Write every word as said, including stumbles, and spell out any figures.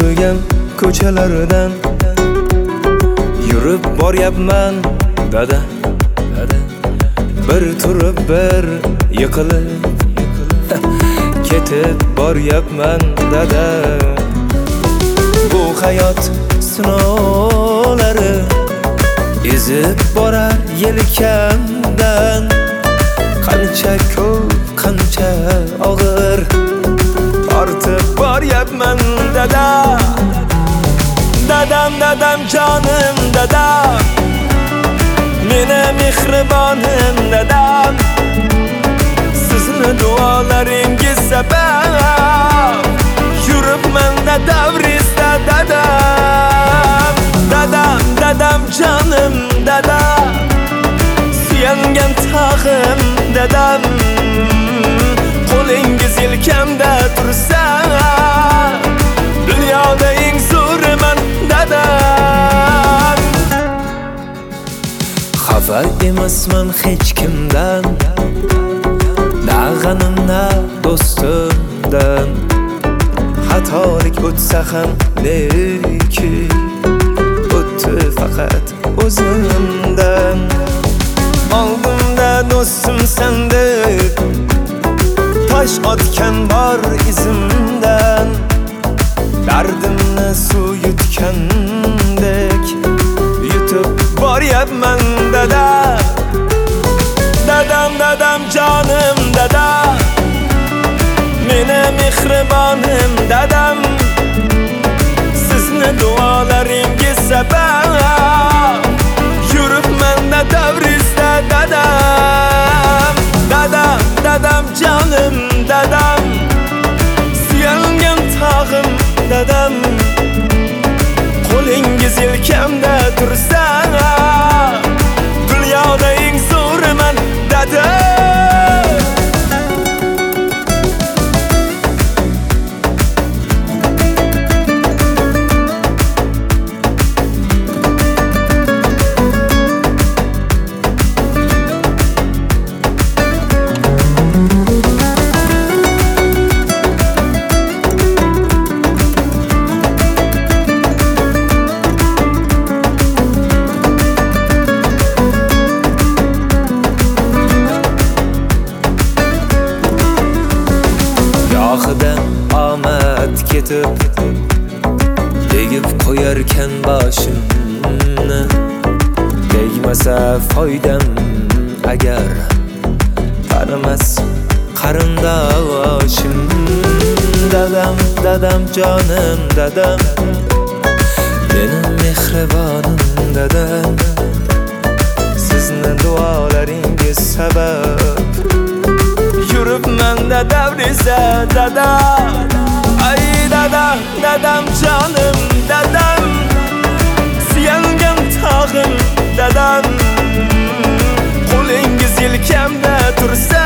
yurgan ko'chalardan yurib boryapman dada, bir turib bir yiqilib ketib boryapman dada. Bu hayot sinovlari ezib borar yelkamdan, qancha ko'p qancha og'ir ortib boryapman dada. Dadam dadam jonim dadam, meni mehribonim dadam, sizni duolaringiz sabab yuribman davrizda dadam. Dadam dadam jonim dadam, suyangan tog'im dadam, qo'lingiz yelkamda tursa dunyoda eng zo'riman dadam. Xafa emasman hech kimdan, na g'anim na do'stimdan. Xatolik o'tsa ham lekin o'tdi faqat o'zimdan. Oldimda do'stim san deb tosh otgan bor izimdan, dardimni suv yutgandek yutib boryapman dada. Dadam dadam jonim dadam, meni mehribonim dadam, sizni duolaringiz sabab yuribman davrizda dadam. Dadam dadam jonim dadam, suyangan tog'im dadam, qo'lingiz yelkamda tursa dunyoda eng zo'riman dadam. Gohidan omad ketib tegib qo'yarkan boshimni, tegmasa foydam agar tanimas qarindoshim. Dadam dadam jonim dadam, meni mehribonim dadam, sizni duolaringiz sabab yuribman davrizda dada. Ay dada dadam jonim dadam, suyangan tog'im dadam, qo'lingiz yelkamda tursa